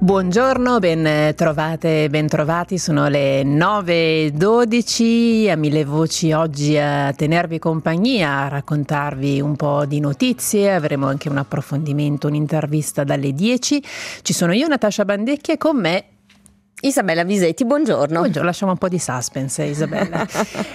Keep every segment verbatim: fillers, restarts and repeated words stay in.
Buongiorno, ben trovate, ben trovati, sono le nove e dodici, a mille voci oggi a tenervi compagnia, a raccontarvi un po' di notizie, avremo anche un approfondimento, un'intervista dalle dieci. Ci sono io, Natascia Bandecchi, e con me Isabella Visetti, buongiorno. Buongiorno, lasciamo un po' di suspense, Isabella.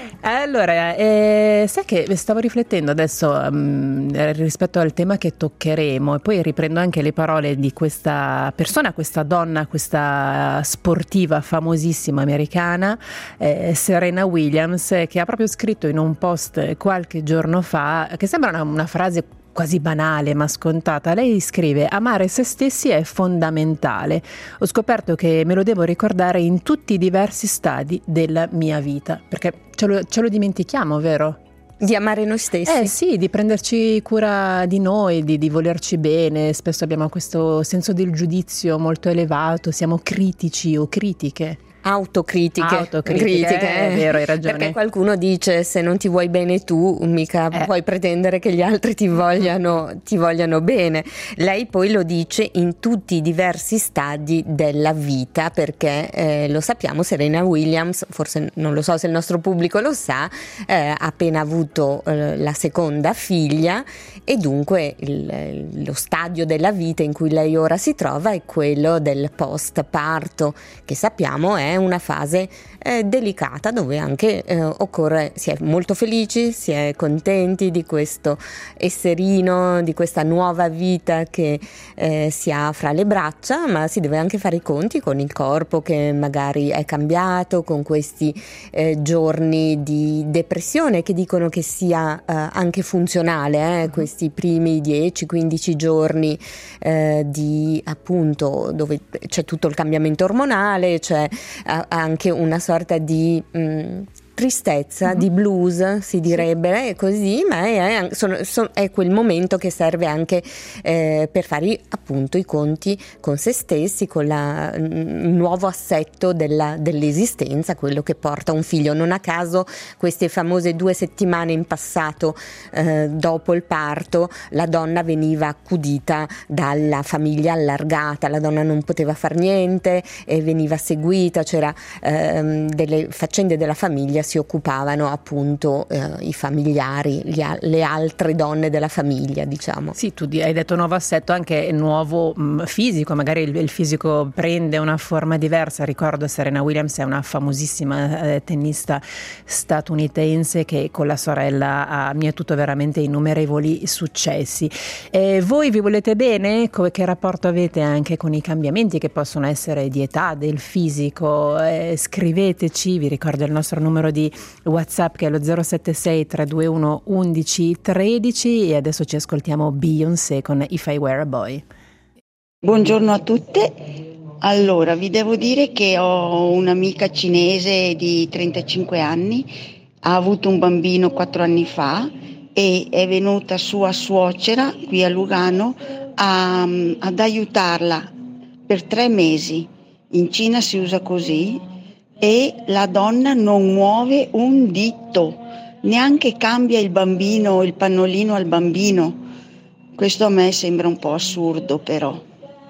Allora, eh, sai che stavo riflettendo adesso um, rispetto al tema che toccheremo, e poi riprendo anche le parole di questa persona, questa donna, questa sportiva famosissima americana, eh, Serena Williams, che ha proprio scritto in un post qualche giorno fa, che sembra una, una frase quasi banale ma scontata. Lei scrive: amare se stessi è fondamentale. Ho scoperto che me lo devo ricordare in tutti i diversi stadi della mia vita, perché ce lo, ce lo dimentichiamo, vero? Di amare noi stessi? Eh sì, di prenderci cura di noi, di, di volerci bene. Spesso abbiamo questo senso del giudizio molto elevato, siamo critici o critiche. Autocritiche, Autocritiche, critiche, è vero, hai ragione. Perché qualcuno dice: se non ti vuoi bene tu, mica eh. puoi pretendere che gli altri ti vogliano, ti vogliano bene. Lei poi lo dice in tutti i diversi stadi della vita, perché eh, lo sappiamo, Serena Williams, forse non lo so se il nostro pubblico lo sa, eh, ha appena avuto eh, la seconda figlia, e dunque il, lo stadio della vita in cui lei ora si trova è quello del post parto, che sappiamo è una fase eh, delicata, dove anche eh, occorre, si è molto felici, si è contenti di questo esserino, di questa nuova vita che eh, si ha fra le braccia, ma si deve anche fare i conti con il corpo che magari è cambiato, con questi eh, giorni di depressione che dicono che sia eh, anche funzionale, eh, questi primi dieci quindici giorni eh, di appunto dove c'è tutto il cambiamento ormonale, c'è anche una sorta di mh, tristezza, mm-hmm. di blues si direbbe, è così, ma è, sono, sono, è quel momento che serve anche eh, per fare appunto i conti con se stessi, con la, il nuovo assetto della, dell'esistenza, quello che porta un figlio. Non a caso queste famose due settimane in passato eh, dopo il parto la donna veniva accudita dalla famiglia allargata, la donna non poteva far niente e veniva seguita, c'era ehm, delle faccende della famiglia, si occupavano appunto eh, i familiari, gli, le altre donne della famiglia, diciamo. Sì, tu hai detto nuovo assetto, anche nuovo mh, fisico, magari il, il fisico prende una forma diversa. Ricordo Serena Williams è una famosissima eh, tennista statunitense che con la sorella ha mietuto veramente innumerevoli successi. Eh, voi vi volete bene? Che rapporto avete anche con i cambiamenti che possono essere di età, del fisico? Eh, scriveteci, vi ricordo il nostro numero di WhatsApp che è lo zero sette sei tre due uno undici tredici, e adesso ci ascoltiamo Beyoncé con If I Were a Boy. Buongiorno a tutte. Allora, vi devo dire che ho un'amica cinese di trentacinque anni, ha avuto un bambino quattro anni fa e è venuta sua suocera qui a Lugano a, ad aiutarla per tre mesi. In Cina si usa così. E la donna non muove un dito, neanche cambia il bambino, il pannolino al bambino. Questo a me sembra un po' assurdo, però.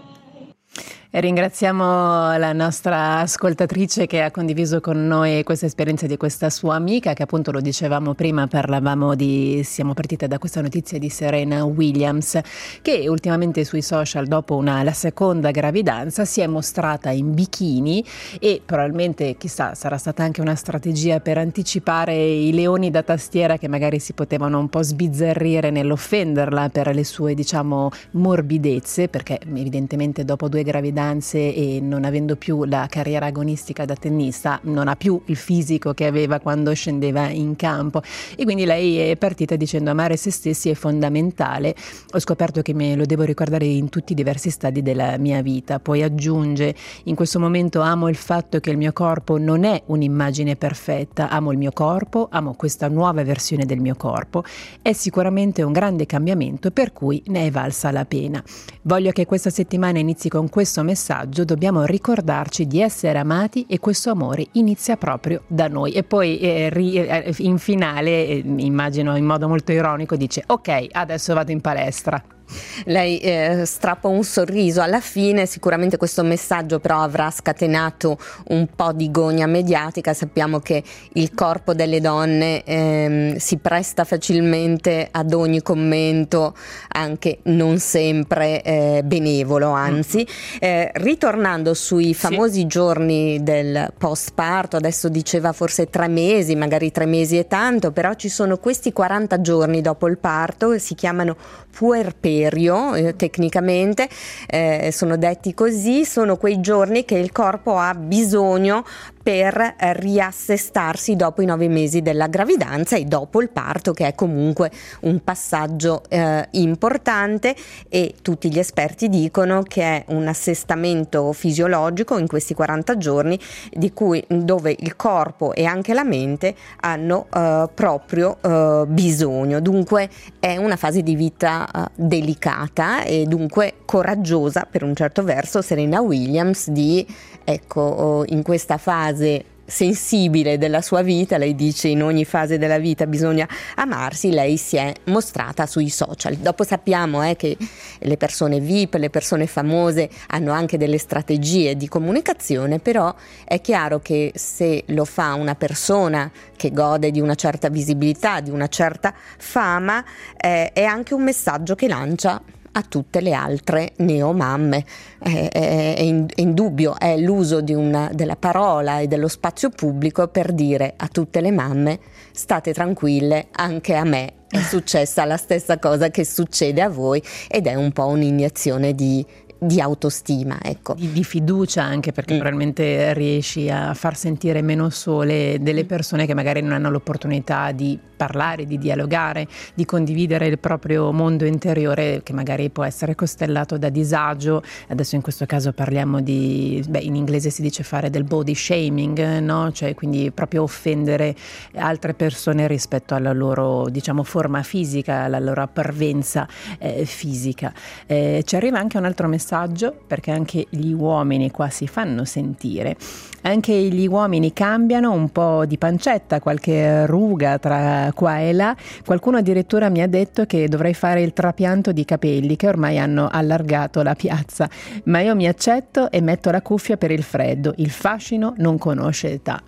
E ringraziamo la nostra ascoltatrice che ha condiviso con noi questa esperienza di questa sua amica, che appunto, lo dicevamo prima, parlavamo di, siamo partite da questa notizia di Serena Williams, che ultimamente sui social, dopo una, la seconda gravidanza, si è mostrata in bikini, e probabilmente, chissà, sarà stata anche una strategia per anticipare i leoni da tastiera che magari si potevano un po' sbizzarrire nell'offenderla per le sue, diciamo, morbidezze, perché evidentemente dopo due gravidanze e non avendo più la carriera agonistica da tennista non ha più il fisico che aveva quando scendeva in campo, e quindi lei è partita dicendo: amare se stessi è fondamentale, ho scoperto che me lo devo ricordare in tutti i diversi stadi della mia vita. Poi aggiunge: in questo momento amo il fatto che il mio corpo non è un'immagine perfetta, amo il mio corpo, amo questa nuova versione del mio corpo, è sicuramente un grande cambiamento per cui ne è valsa la pena. Voglio che questa settimana inizi con questo messaggio: dobbiamo ricordarci di essere amati e questo amore inizia proprio da noi. E poi eh, ri, eh, in finale, eh, immagino in modo molto ironico, dice: ok, adesso vado in palestra. Lei eh, strappa un sorriso alla fine. Sicuramente questo messaggio però avrà scatenato un po' di gogna mediatica. Sappiamo che il corpo delle donne ehm, si presta facilmente ad ogni commento, anche non sempre eh, benevolo, anzi. Eh, ritornando sui famosi sì. giorni del postparto, adesso diceva forse tre mesi, magari tre mesi è tanto, però ci sono questi quaranta giorni dopo il parto, si chiamano puerperio eh, tecnicamente, eh, sono detti così, sono quei giorni che il corpo ha bisogno per eh, riassestarsi dopo i nove mesi della gravidanza e dopo il parto, che è comunque un passaggio eh, importante, e tutti gli esperti dicono che è un assestamento fisiologico in questi quaranta giorni di cui dove il corpo e anche la mente hanno eh, proprio eh, bisogno. Dunque è una fase di vita eh, delicata e dunque coraggiosa per un certo verso Serena Williams di, ecco, in questa fase sensibile della sua vita. Lei dice in ogni fase della vita bisogna amarsi, lei si è mostrata sui social. Dopo sappiamo eh, che le persone V I P, le persone famose hanno anche delle strategie di comunicazione, però è chiaro che se lo fa una persona che gode di una certa visibilità, di una certa fama, eh, è anche un messaggio che lancia a tutte le altre neomamme. È, è, è, in, è indubbio, è l'uso di una, della parola e dello spazio pubblico per dire a tutte le mamme: state tranquille, anche a me è successa la stessa cosa che succede a voi, ed è un po' un'iniezione di di autostima, ecco. Di, di fiducia anche, perché mm. probabilmente riesci a far sentire meno sole delle persone che magari non hanno l'opportunità di parlare, di dialogare, di condividere il proprio mondo interiore, che magari può essere costellato da disagio. Adesso in questo caso parliamo di, beh, in inglese si dice fare del body shaming, no? Cioè quindi proprio offendere altre persone rispetto alla loro, diciamo, forma fisica, alla loro apparvenza eh, fisica. Eh, ci arriva anche un altro messaggio, perché anche gli uomini qua si fanno sentire. Anche gli uomini cambiano, un po' di pancetta, qualche ruga tra qua e là. Qualcuno addirittura mi ha detto che dovrei fare il trapianto di capelli, che ormai hanno allargato la piazza, ma io mi accetto e metto la cuffia per il freddo. Il fascino non conosce età.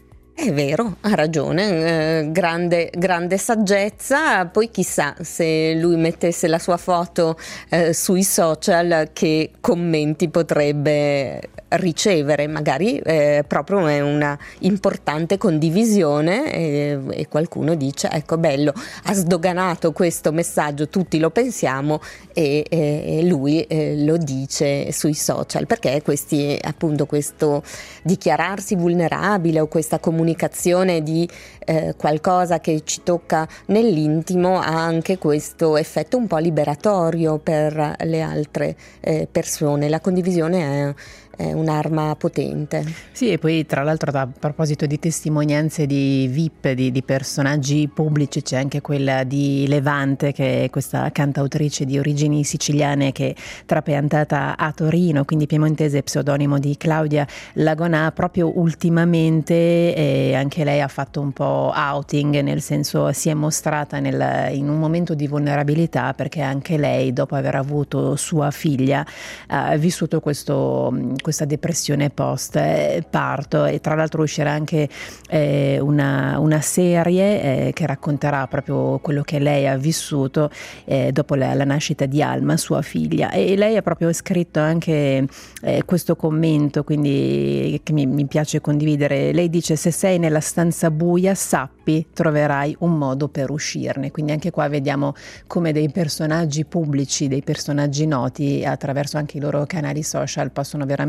È vero, ha ragione, eh, grande, grande saggezza. Poi chissà se lui mettesse la sua foto eh, sui social, che commenti potrebbe ricevere. Magari eh, proprio è una importante condivisione e, e qualcuno dice: ecco, bello, ha sdoganato questo messaggio, tutti lo pensiamo, e, e, e lui eh, lo dice sui social, perché questi, appunto, questo dichiararsi vulnerabile o questa comunicazione comunicazione di eh, qualcosa che ci tocca nell'intimo ha anche questo effetto un po' liberatorio per le altre eh, persone. La condivisione è è un'arma potente. Sì, e poi tra l'altro, a proposito di testimonianze di V I P, di, di personaggi pubblici, c'è anche quella di Levante, che è questa cantautrice di origini siciliane che è trapiantata a Torino, quindi piemontese, pseudonimo di Claudia Lagonà. Proprio ultimamente eh, anche lei ha fatto un po' outing, nel senso si è mostrata nel, in un momento di vulnerabilità, perché anche lei, dopo aver avuto sua figlia, ha vissuto questo questa depressione post parto, e tra l'altro uscirà anche eh, una, una serie eh, che racconterà proprio quello che lei ha vissuto eh, dopo la, la nascita di Alma, sua figlia, e lei ha proprio scritto anche eh, questo commento, quindi che mi, mi piace condividere. Lei dice: se sei nella stanza buia, sappi, troverai un modo per uscirne. Quindi anche qua vediamo come dei personaggi pubblici, dei personaggi noti, attraverso anche i loro canali social, possono veramente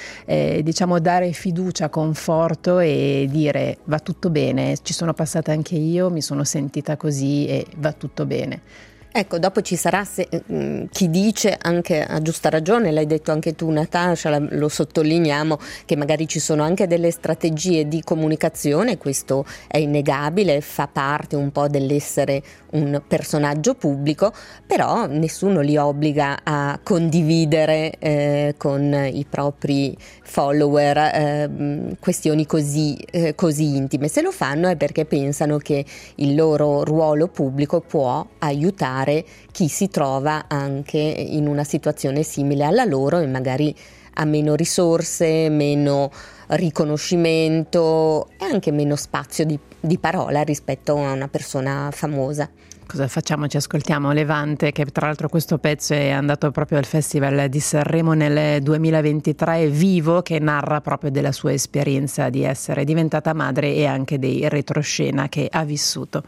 eh, diciamo dare fiducia, conforto e dire: va tutto bene, ci sono passata anche io, mi sono sentita così e va tutto bene. Ecco, dopo ci sarà se, mh, chi dice, anche a giusta ragione, l'hai detto anche tu Natascia, lo sottolineiamo, che magari ci sono anche delle strategie di comunicazione, questo è innegabile, fa parte un po' dell'essere un personaggio pubblico, però nessuno li obbliga a condividere eh, con i propri follower eh, questioni così, eh, così intime. Se lo fanno è perché pensano che il loro ruolo pubblico può aiutare aiutare chi si trova anche in una situazione simile alla loro e magari ha meno risorse, meno riconoscimento e anche meno spazio di, di parola rispetto a una persona famosa. Cosa facciamo? Ci ascoltiamo Levante, che tra l'altro questo pezzo è andato proprio al Festival di Sanremo nel duemilaventitré, è Vivo, che narra proprio della sua esperienza di essere diventata madre e anche dei retroscena che ha vissuto.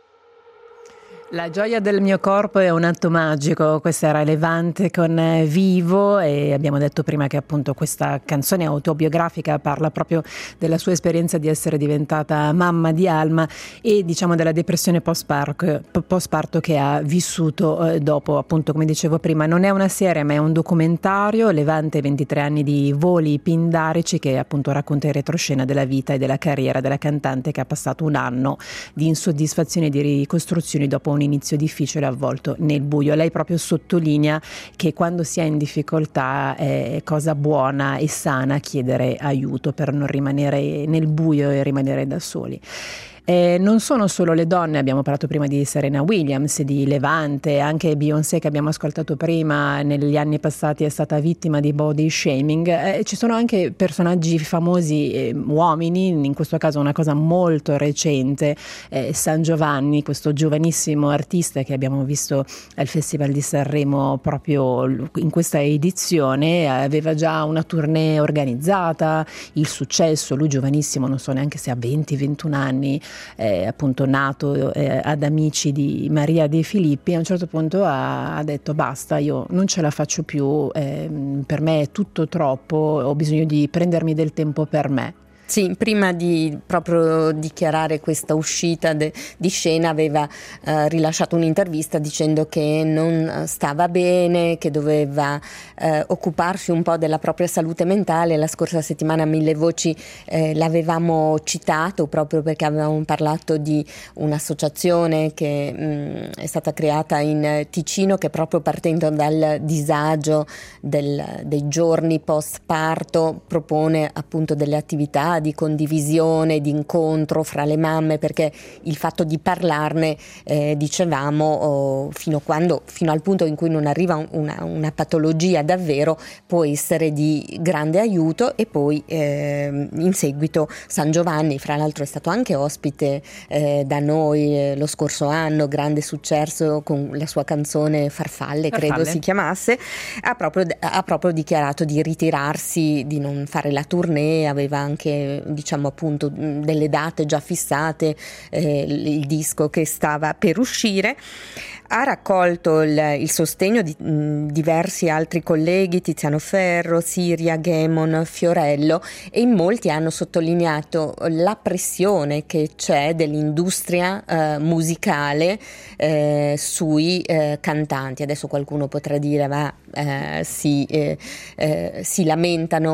La gioia del mio corpo è un atto magico, questa era Levante con Vivo, e abbiamo detto prima che appunto questa canzone autobiografica parla proprio della sua esperienza di essere diventata mamma di Alma e diciamo della depressione post-parto che ha vissuto eh, dopo, appunto come dicevo prima. Non è una serie ma è un documentario, Levante, ventitré anni di voli pindarici, che appunto racconta in retroscena della vita e della carriera della cantante, che ha passato un anno di insoddisfazione e di ricostruzioni dopo un inizio difficile avvolto nel buio. Lei proprio sottolinea che quando si è in difficoltà è cosa buona e sana chiedere aiuto per non rimanere nel buio e rimanere da soli. Eh, non sono solo le donne, abbiamo parlato prima di Serena Williams, di Levante, anche Beyoncé che abbiamo ascoltato prima negli anni passati è stata vittima di body shaming, eh, ci sono anche personaggi famosi, eh, uomini, in questo caso una cosa molto recente, eh, San Giovanni, questo giovanissimo artista che abbiamo visto al Festival di Sanremo proprio in questa edizione, aveva già una tournée organizzata, il successo, lui giovanissimo, non so neanche se ha venti ventuno anni, Eh, appunto nato eh, ad amici di Maria De Filippi, a un certo punto ha, ha detto basta, io non ce la faccio più, eh, per me è tutto troppo, ho bisogno di prendermi del tempo per me. Sì, prima di proprio dichiarare questa uscita de, di scena aveva eh, rilasciato un'intervista dicendo che non stava bene, che doveva eh, occuparsi un po' della propria salute mentale. La scorsa settimana a Mille Voci eh, l'avevamo citato proprio perché avevamo parlato di un'associazione che mh, è stata creata in Ticino, che proprio partendo dal disagio del, dei giorni post parto propone appunto delle attività di condivisione, di incontro fra le mamme, perché il fatto di parlarne, eh, dicevamo, oh, fino, quando, fino al punto in cui non arriva una, una patologia davvero, può essere di grande aiuto. E poi eh, in seguito San Giovanni, fra l'altro è stato anche ospite eh, da noi eh, lo scorso anno, grande successo con la sua canzone Farfalle, Farfalle. credo si chiamasse, ha proprio, ha proprio dichiarato di ritirarsi, di non fare la tournée, aveva anche diciamo appunto delle date già fissate, eh, il disco che stava per uscire. Ha raccolto il, il sostegno di mh, diversi altri colleghi, Tiziano Ferro, Siria, Gemon, Fiorello, e in molti hanno sottolineato la pressione che c'è dell'industria eh, musicale eh, sui eh, cantanti. Adesso qualcuno potrà dire ma eh, si, eh, eh, si lamentano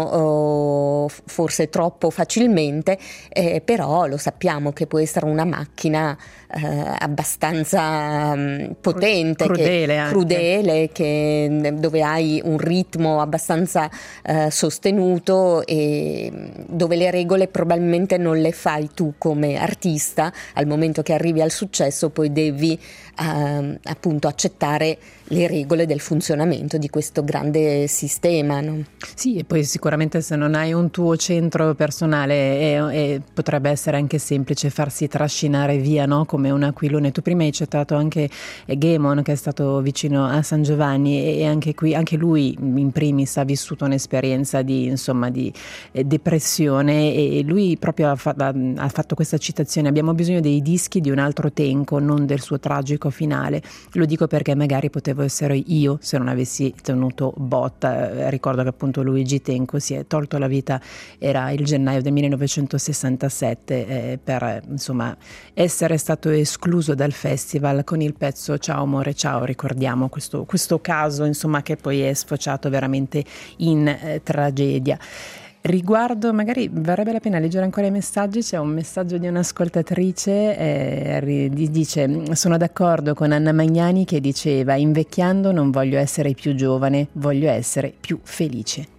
oh, forse troppo facilmente, eh, però lo sappiamo che può essere una macchina eh, abbastanza mh, potente, crudele, che, crudele che, dove hai un ritmo abbastanza eh, sostenuto e dove le regole probabilmente non le fai tu come artista. Al momento che arrivi al successo poi devi eh, appunto accettare le regole del funzionamento di questo grande sistema, no? Sì, e poi sicuramente se non hai un tuo centro personale e, e potrebbe essere anche semplice farsi trascinare via, no? Come un aquilone. Tu prima hai citato anche Gemon, che è stato vicino a San Giovanni, e anche qui anche lui in primis ha vissuto un'esperienza di insomma di eh, depressione, e lui proprio ha, fa- ha fatto questa citazione: abbiamo bisogno dei dischi di un altro Tenco, non del suo tragico finale. Lo dico perché magari potevo essere io se non avessi tenuto botta. Ricordo che appunto Luigi Tenco si è tolto la vita, era il gennaio del millenovecentosessantasette, eh, per insomma essere stato escluso dal festival con il pezzo Ciao amore ciao. Ricordiamo questo, questo caso insomma che poi è sfociato veramente in eh, tragedia. Riguardo, magari varrebbe la pena leggere ancora i messaggi. C'è un messaggio di un'ascoltatrice, eh, dice: sono d'accordo con Anna Magnani che diceva invecchiando non voglio essere più giovane, voglio essere più felice.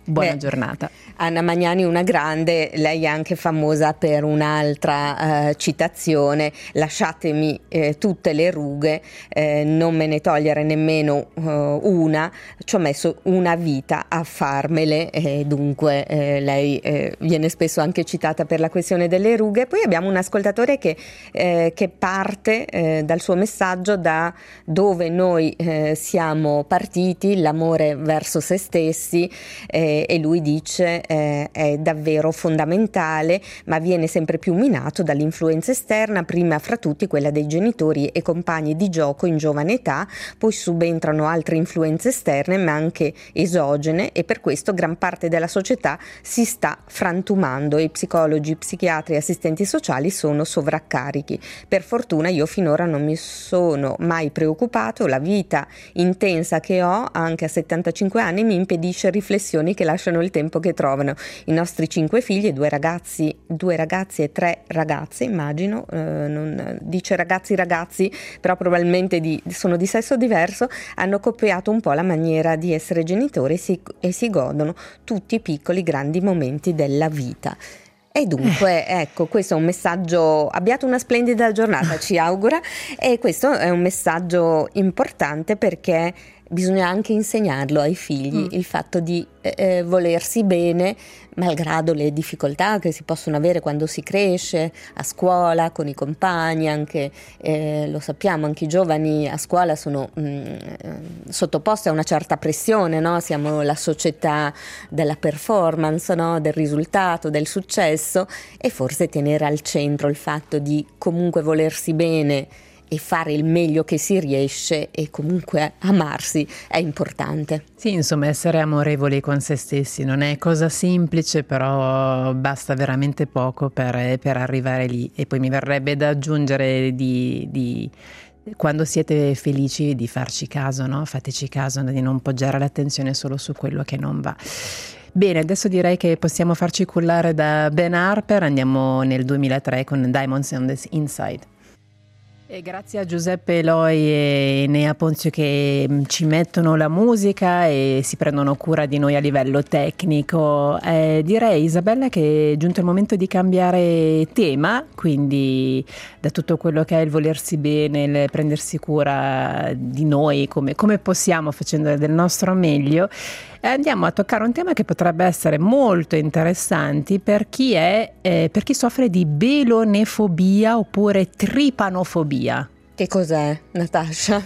Buona Beh, giornata. Anna Magnani, una grande, lei è anche famosa per un'altra eh, citazione: lasciatemi eh, tutte le rughe, eh, non me ne togliere nemmeno uh, una, ci ho messo una vita a farmele, e dunque eh, lei eh, viene spesso anche citata per la questione delle rughe. Poi abbiamo un ascoltatore che, eh, che parte eh, dal suo messaggio da dove noi eh, siamo partiti, l'amore verso se stessi, eh, e lui dice eh, è davvero fondamentale, ma viene sempre più minato dall'influenza esterna, prima fra tutti quella dei genitori e compagni di gioco in giovane età, poi subentrano altre influenze esterne ma anche esogene, e per questo gran parte della società si sta frantumando e psicologi, psichiatri e assistenti sociali sono sovraccarichi. Per fortuna io finora non mi sono mai preoccupato, la vita intensa che ho anche a settantacinque anni mi impedisce riflessioni che lasciano il tempo che trovano. I nostri cinque figli, due ragazzi, due ragazzi e tre ragazze, immagino, eh, non dice ragazzi ragazzi, però probabilmente di, sono di sesso diverso, hanno copiato un po' la maniera di essere genitori e si, e si godono tutti i piccoli grandi momenti della vita. E dunque, ecco, questo è un messaggio, abbiate una splendida giornata, ci augura, e questo è un messaggio importante perché bisogna anche insegnarlo ai figli, mm. il fatto di eh, volersi bene, malgrado le difficoltà che si possono avere quando si cresce a scuola, con i compagni, anche eh, lo sappiamo, anche i giovani a scuola sono mh, sottoposti a una certa pressione, no? Siamo la società della performance, no? Del risultato, del successo, e forse tenere al centro il fatto di comunque volersi bene e fare il meglio che si riesce e comunque amarsi è importante. Sì, insomma, essere amorevoli con se stessi non è cosa semplice, però basta veramente poco per, per arrivare lì. E poi mi verrebbe da aggiungere di, di quando siete felici di farci caso, no? Fateci caso, di non poggiare l'attenzione solo su quello che non va. Bene, adesso direi che possiamo farci cullare da Ben Harper, andiamo nel duemilatré con Diamonds on the Inside. E grazie a Giuseppe Eloi e Nea Ponzio che ci mettono la musica e si prendono cura di noi a livello tecnico. Eh, direi, Isabella, che è giunto il momento di cambiare tema, quindi da tutto quello che è il volersi bene, il prendersi cura di noi come, come possiamo, facendo del nostro meglio, eh, andiamo a toccare un tema che potrebbe essere molto interessante per chi è eh, per chi soffre di belonefobia oppure tripanofobia. Che cos'è, Natascia?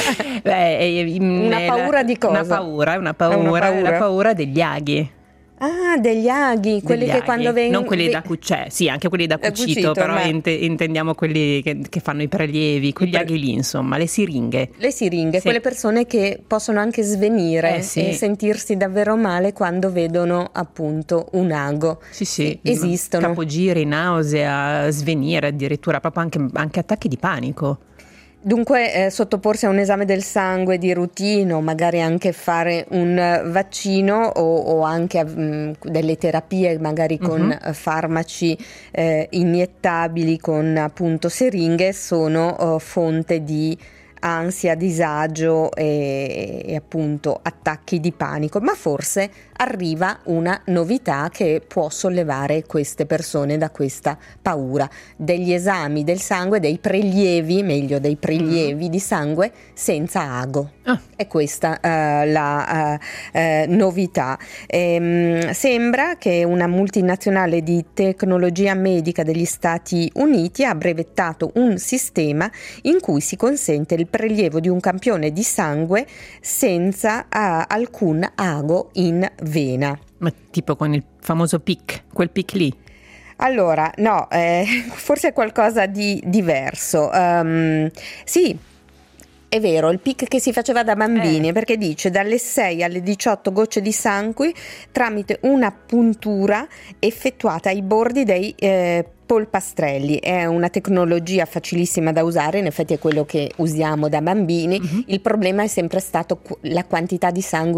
Beh, una paura di cosa? Una paura, una paura, una paura. La paura degli aghi. Ah, degli aghi, quelli degli che aghi. quando vengono... Non quelli da cucito, sì, anche quelli da cucito, cucito però ma... int- intendiamo quelli che, che fanno i prelievi, quegli pre... aghi lì, insomma, le siringhe. Le siringhe, sì. Quelle persone che possono anche svenire eh, sì. e sentirsi davvero male quando vedono appunto un ago. Sì, sì. Esistono. Capogiri, nausea, svenire addirittura, proprio anche, anche attacchi di panico. Dunque eh, sottoporsi a un esame del sangue di routine o magari anche fare un vaccino o, o anche mh, delle terapie magari con uh-huh. farmaci eh, iniettabili con appunto siringhe sono uh, fonte di ansia, disagio e, e appunto attacchi di panico, ma forse arriva una novità che può sollevare queste persone da questa paura: degli esami del sangue, dei prelievi, meglio dei prelievi mm. di sangue senza ago. Ah. È questa uh, la uh, uh, novità. Ehm, sembra che una multinazionale di tecnologia medica degli Stati Uniti ha brevettato un sistema in cui si consente il prelievo di un campione di sangue senza uh, alcun ago in vena. Ma tipo con il famoso P I C, quel P I C lì? Allora, no, eh, forse è qualcosa di diverso. Um, sì, è vero, il P I C che si faceva da bambini, eh. perché dice dalle sei alle diciotto gocce di sangue tramite una puntura effettuata ai bordi dei eh, polpastrelli. È una tecnologia facilissima da usare, in effetti è quello che usiamo da bambini. Uh-huh. Il problema è sempre stato la quantità di sangue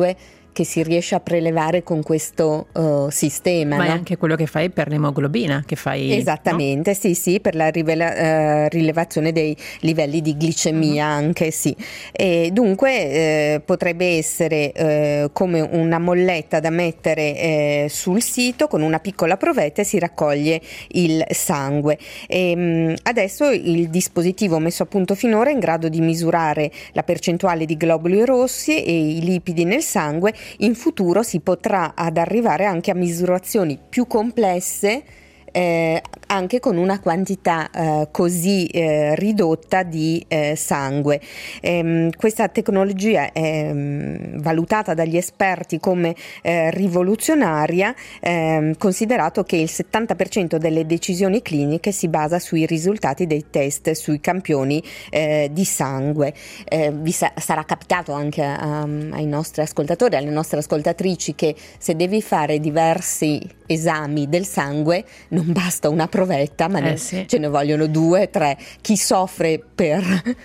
che si riesce a prelevare con questo uh, sistema. Ma no? è anche quello che fai per l'emoglobina, che fai... Esattamente, no? sì, sì, per la rivela- uh, rilevazione dei livelli di glicemia, uh-huh. anche sì. E dunque eh, potrebbe essere eh, come una molletta da mettere eh, sul sito, con una piccola provetta e si raccoglie il sangue. E, mh, adesso il dispositivo messo a punto finora è in grado di misurare la percentuale di globuli rossi e i lipidi nel sangue. In futuro si potrà ad arrivare anche a misurazioni più complesse, Eh, anche con una quantità eh, così eh, ridotta di eh, sangue. Ehm, questa tecnologia è mh, valutata dagli esperti come eh, rivoluzionaria, ehm, considerato che il settanta per cento delle decisioni cliniche si basa sui risultati dei test sui campioni eh, di sangue. Eh, vi sa- sarà capitato anche a, ai nostri ascoltatori, alle nostre ascoltatrici, che se devi fare diversi esami del sangue non basta una provetta, ma eh ne, sì. ce ne vogliono due, tre. Chi soffre per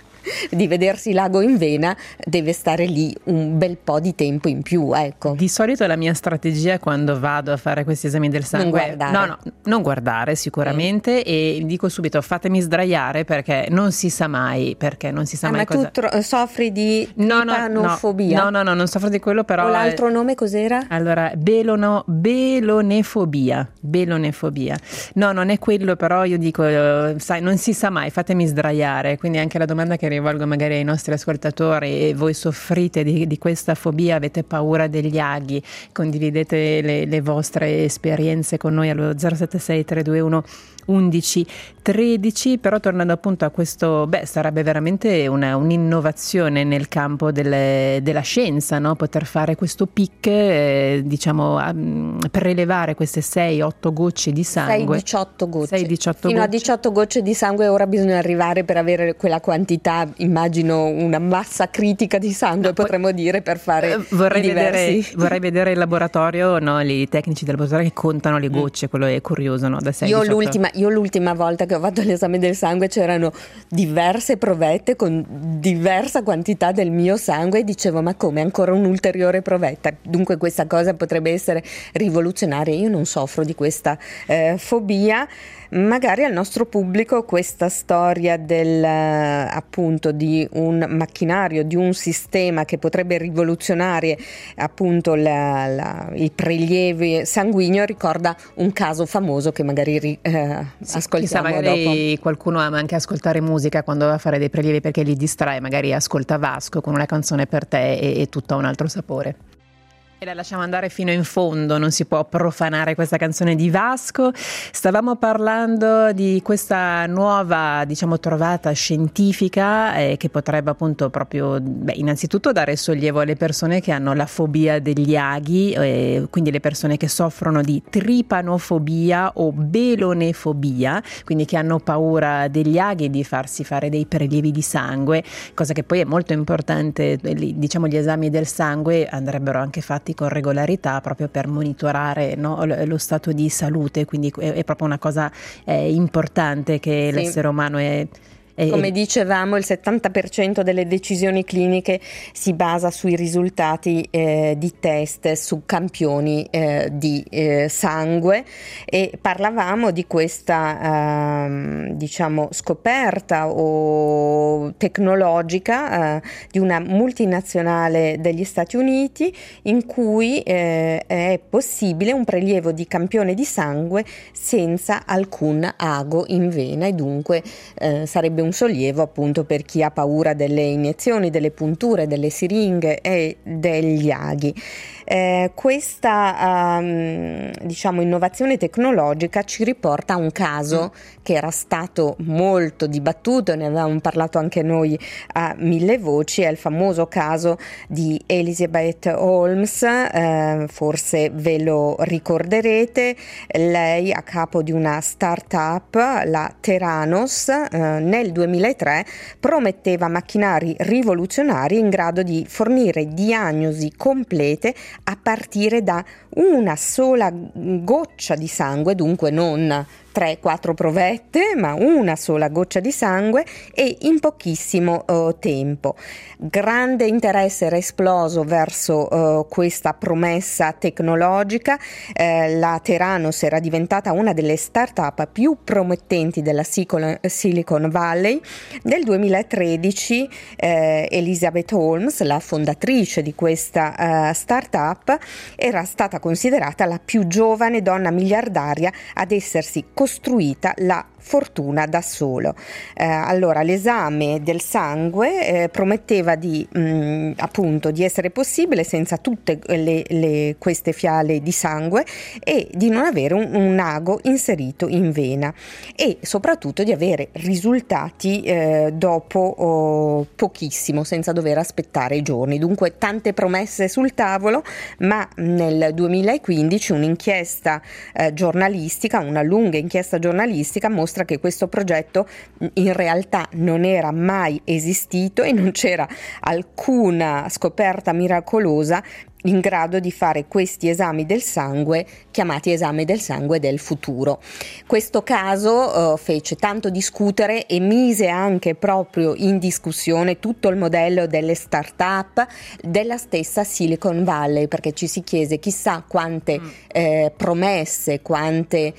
di vedersi l'ago in vena deve stare lì un bel po' di tempo in più, ecco. Di solito la mia strategia quando vado a fare questi esami del sangue non guardare. no, no, non guardare sicuramente, mm. e dico subito fatemi sdraiare, perché non si sa mai, perché non si sa ah, mai ma cosa... tu tro- soffri di no, no, tripanofobia? No, no, no, non soffro di quello, però... O l'altro nome cos'era? Allora, belono, belonefobia, belonefobia. No, non è quello, però io dico, sai, non si sa mai, fatemi sdraiare, quindi anche la domanda che rivolgo magari ai nostri ascoltatori: voi soffrite di, di questa fobia, avete paura degli aghi? Condividete le, le vostre esperienze con noi allo zero sette sei tre due uno undici tredici. Però tornando appunto a questo, beh, sarebbe veramente una, un'innovazione nel campo delle, della scienza, no? Poter fare questo pic, eh, diciamo, a, prelevare queste sei otto gocce di sangue. sei diciotto gocce. sei diciotto Fino gocce. a diciotto gocce di sangue ora bisogna arrivare per avere quella quantità, immagino una massa critica di sangue, no, potremmo poi, dire, per fare eh, vorrei diversi... vedere vorrei vedere il laboratorio, no, i tecnici del laboratorio che contano le gocce, mm. quello è curioso, no? Da sei, io l'ultima io l'ultima volta che ho fatto l'esame del sangue c'erano diverse provette con diversa quantità del mio sangue e dicevo: ma come, ancora un'ulteriore provetta? Dunque questa cosa potrebbe essere rivoluzionaria. Io non soffro di questa eh, fobia. Magari al nostro pubblico questa storia del appunto di un macchinario, di un sistema che potrebbe rivoluzionare appunto la, la, i prelievi sanguigni ricorda un caso famoso che magari eh, sì, ascoltiamo chissà, magari dopo. Qualcuno ama anche ascoltare musica quando va a fare dei prelievi perché li distrae, magari ascolta Vasco con una canzone per te e, e tutta un altro sapore. E la lasciamo andare fino in fondo, non si può profanare questa canzone di Vasco. Stavamo parlando di questa nuova, diciamo, trovata scientifica eh, che potrebbe appunto proprio, beh, innanzitutto dare sollievo alle persone che hanno la fobia degli aghi, eh, quindi le persone che soffrono di tripanofobia o belonefobia, quindi che hanno paura degli aghi, di farsi fare dei prelievi di sangue, cosa che poi è molto importante. Diciamo, gli esami del sangue andrebbero anche fatti con regolarità proprio per monitorare, no, lo stato di salute, quindi è, è proprio una cosa eh, importante che sì. l'essere umano è... Come dicevamo, il settanta per cento delle decisioni cliniche si basa sui risultati eh, di test su campioni eh, di eh, sangue, e parlavamo di questa eh, diciamo scoperta o tecnologica eh, di una multinazionale degli Stati Uniti, in cui eh, è possibile un prelievo di campione di sangue senza alcun ago in vena, e dunque eh, sarebbe un sollievo appunto per chi ha paura delle iniezioni, delle punture, delle siringhe e degli aghi. Eh, questa um, diciamo innovazione tecnologica ci riporta a un caso mm. che era stato molto dibattuto, ne avevamo parlato anche noi a Mille Voci, è il famoso caso di Elizabeth Holmes. Eh, forse ve lo ricorderete, lei a capo di una start-up, la Theranos, eh, nel duemilatré prometteva macchinari rivoluzionari in grado di fornire diagnosi complete a partire da una sola goccia di sangue, dunque non tre quattro provette, ma una sola goccia di sangue, e in pochissimo uh, tempo. Grande interesse era esploso verso uh, questa promessa tecnologica. Eh, la Theranos era diventata una delle start-up più promettenti della Silicon Valley. Nel duemilatredici eh, Elizabeth Holmes, la fondatrice di questa uh, start-up, era stata considerata la più giovane donna miliardaria ad essersi costruita la fortuna da solo. Eh, allora l'esame del sangue eh, prometteva di mh, appunto di essere possibile senza tutte le, le, queste fiale di sangue e di non avere un, un ago inserito in vena, e soprattutto di avere risultati eh, dopo oh, pochissimo, senza dover aspettare i giorni. Dunque tante promesse sul tavolo, ma nel duemilaquindici un'inchiesta eh, giornalistica, una lunga inchiesta giornalistica mostra che questo progetto in realtà non era mai esistito e non c'era alcuna scoperta miracolosa in grado di fare questi esami del sangue, chiamati esami del sangue del futuro. Questo caso uh, fece tanto discutere e mise anche proprio in discussione tutto il modello delle start-up della stessa Silicon Valley, perché ci si chiese chissà quante mm. eh, promesse, quante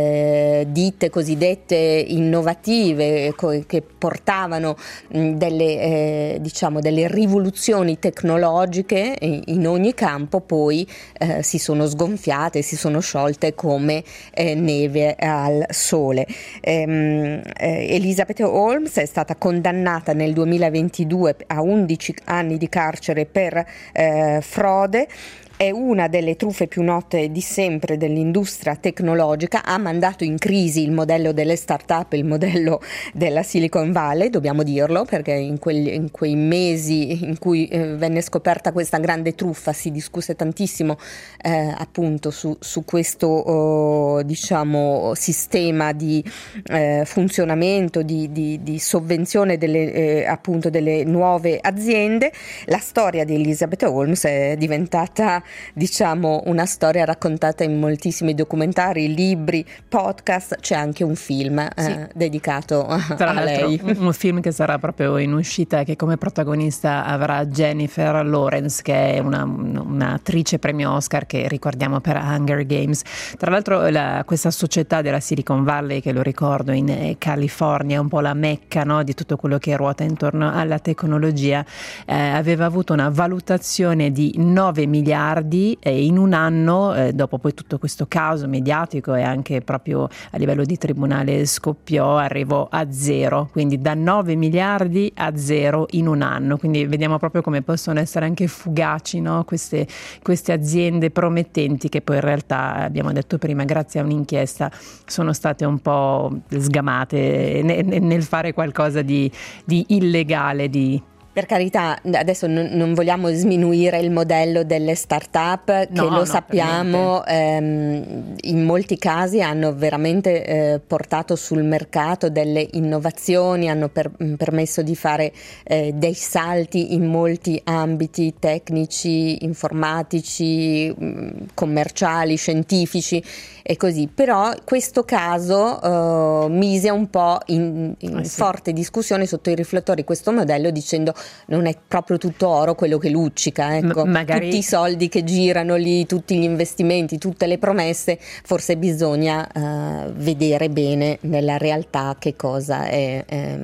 eh, ditte cosiddette innovative co- che portavano mh, delle, eh, diciamo, delle rivoluzioni tecnologiche in, in ogni campo, poi eh, si sono sgonfiate, si sono sciolte come eh, neve al sole. Ehm, eh, Elizabeth Holmes è stata condannata nel duemilaventidue a undici anni di carcere per eh, frode. È una delle truffe più note di sempre dell'industria tecnologica, ha mandato in crisi il modello delle start-up, il modello della Silicon Valley, dobbiamo dirlo, perché in, quegli, in quei mesi in cui eh, venne scoperta questa grande truffa si discusse tantissimo eh, appunto su, su questo oh, diciamo sistema di eh, funzionamento, di, di, di sovvenzione delle, eh, appunto delle nuove aziende. La storia di Elizabeth Holmes è diventata, diciamo, una storia raccontata in moltissimi documentari, libri, podcast. C'è anche un film eh, sì. dedicato Tra a lei. Un, un film che sarà proprio in uscita, che come protagonista avrà Jennifer Lawrence, che è una, un'attrice premio Oscar che ricordiamo per Hunger Games. Tra l'altro la, questa società della Silicon Valley, che lo ricordo in California, è un po' la mecca, no, di tutto quello che ruota intorno alla tecnologia, eh, aveva avuto una valutazione di nove miliardi e in un anno, eh, dopo poi tutto questo caso mediatico e anche proprio a livello di tribunale scoppiò, arrivò a zero, quindi da nove miliardi a zero in un anno. Quindi vediamo proprio come possono essere anche fugaci, no? queste, queste aziende promettenti, che poi in realtà, abbiamo detto prima, grazie a un'inchiesta sono state un po' sgamate nel fare qualcosa di, di illegale, di Per carità, adesso non, non vogliamo sminuire il modello delle start-up, che no, lo no, sappiamo, ehm, in molti casi hanno veramente eh, portato sul mercato delle innovazioni, hanno per, permesso di fare eh, dei salti in molti ambiti tecnici, informatici, commerciali, scientifici e così. Però questo caso eh, mise un po' in, in eh sì. forte discussione sotto i riflettori questo modello, dicendo non è proprio tutto oro quello che luccica, ecco. M- magari... tutti i soldi che girano lì, tutti gli investimenti, tutte le promesse, forse bisogna uh, vedere bene nella realtà che cosa è, è,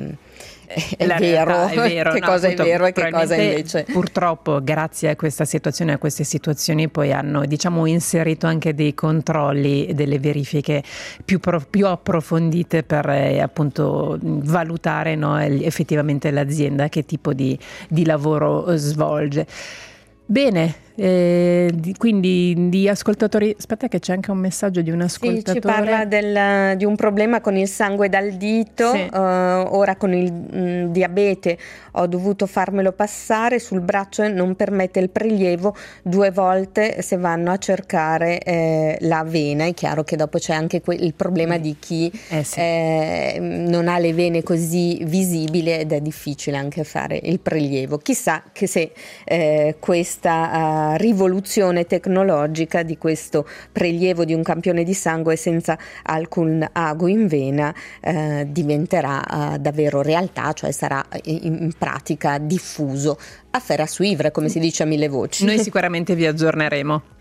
è, vero, è vero, che no, cosa appunto, è vero e che cosa invece. Purtroppo grazie a questa situazione, a queste situazioni poi hanno, diciamo, inserito anche dei controlli, delle verifiche più, pro, più approfondite per eh, appunto valutare, no, effettivamente l'azienda che tipo di, di lavoro svolge. Bene, Eh, di, quindi di ascoltatori, aspetta che c'è anche un messaggio di un ascoltatore. Sì, ci parla del, di un problema con il sangue dal dito, sì. uh, ora con il mh, diabete ho dovuto farmelo passare, sul braccio non permette il prelievo due volte se vanno a cercare eh, la vena. È chiaro che dopo c'è anche que- il problema di chi eh sì. eh, non ha le vene così visibili ed è difficile anche fare il prelievo. Chissà che se eh, questa uh, rivoluzione tecnologica di questo prelievo di un campione di sangue senza alcun ago in vena eh, diventerà uh, davvero realtà, cioè sarà in, in pratica diffuso a faire à suivre, come si dice a mille voci. Noi sicuramente vi aggiorneremo.